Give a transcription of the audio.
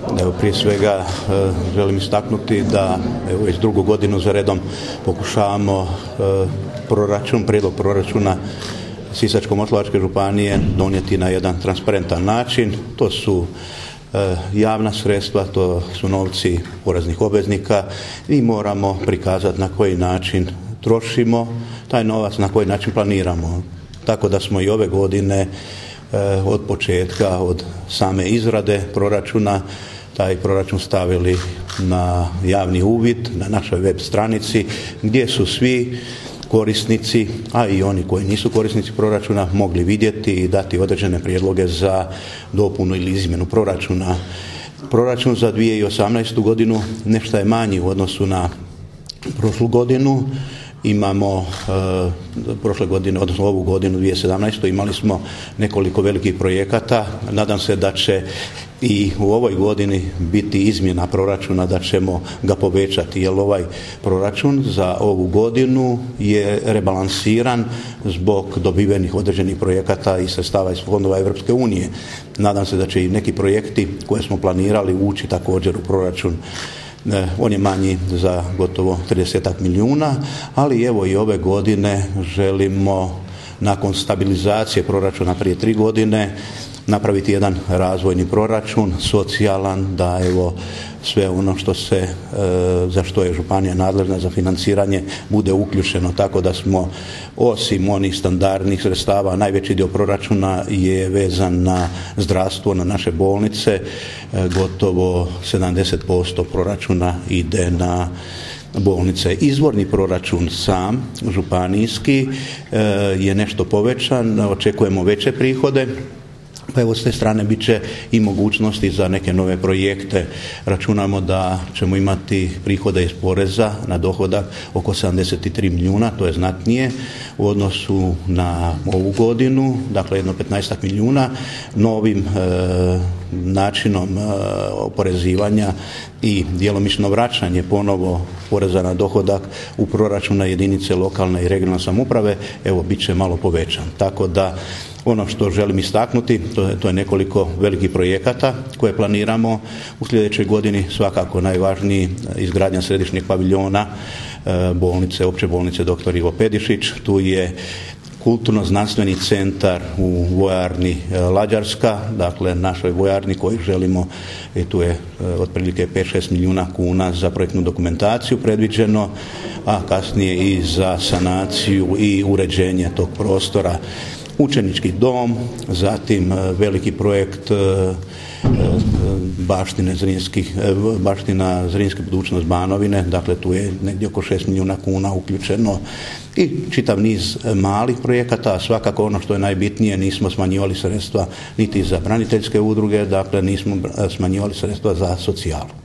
Evo, prije svega želim istaknuti da već drugu godinu za redom pokušavamo prijedlog proračuna Sisačko-moslavačke županije donijeti na jedan transparentan način. To su javna sredstva, to su novci poreznih obveznika i moramo prikazati na koji način trošimo taj novac, na koji način planiramo. Tako da smo i ove godine od početka, od same izrade proračuna, taj proračun stavili na javni uvid na našoj web stranici gdje su svi korisnici, a i oni koji nisu korisnici proračuna, mogli vidjeti i dati određene prijedloge za dopunu ili izmjenu proračuna. Proračun za 2018. godinu nešto je manji u odnosu na prošlu godinu. Imamo prošle godine, odnosno ovu godinu 2017. imali smo nekoliko velikih projekata. Nadam se da će i u ovoj godini biti izmjena proračuna, da ćemo ga povećati, jer ovaj proračun za ovu godinu je rebalansiran zbog dobivenih određenih projekata i sredstava iz fondova Europske unije. Nadam se da će i neki projekti koje smo planirali ući također u proračun. On je manji za gotovo 30 milijuna, ali evo i ove godine želimo nakon stabilizacije proračuna prije 3 godine napraviti jedan razvojni proračun, socijalan, da evo sve ono što za što je županija nadležna za financiranje bude uključeno, tako da smo osim onih standardnih sredstava, najveći dio proračuna je vezan na zdravstvo, na naše bolnice, gotovo 70% proračuna ide na bolnice. Izvorni proračun sam, županijski, je nešto povećan, očekujemo veće prihode. Pa evo s te strane bit će i mogućnosti za neke nove projekte. Računamo da ćemo imati prihode iz poreza na dohodak oko 73 milijuna, to je znatnije u odnosu na ovu godinu, dakle jedno 15 milijuna. Novim načinom oporezivanja i djelomično vraćanje ponovo poreza na dohodak u proračuna jedinice lokalne i regionalne samouprave, evo bit će malo povećan. Tako da ono što želim istaknuti, to je nekoliko velikih projekata koje planiramo u sljedećoj godini. Svakako najvažniji izgradnja središnjeg paviljona bolnice, opće bolnice dr. Ivo Pedišić. Tu je kulturno-znanstveni centar u vojarni Lađarska, dakle našoj vojarni koju želimo, i tu je otprilike 5-6 milijuna kuna za projektnu dokumentaciju predviđeno, a kasnije i za sanaciju i uređenje tog prostora. Učenički dom, zatim veliki projekt baština Zrinske budućnost Banovine, dakle tu je negdje oko 6 milijuna kuna uključeno i čitav niz malih projekata, a svakako ono što je najbitnije, nismo smanjivali sredstva niti za braniteljske udruge, dakle nismo smanjivali sredstva za socijalu.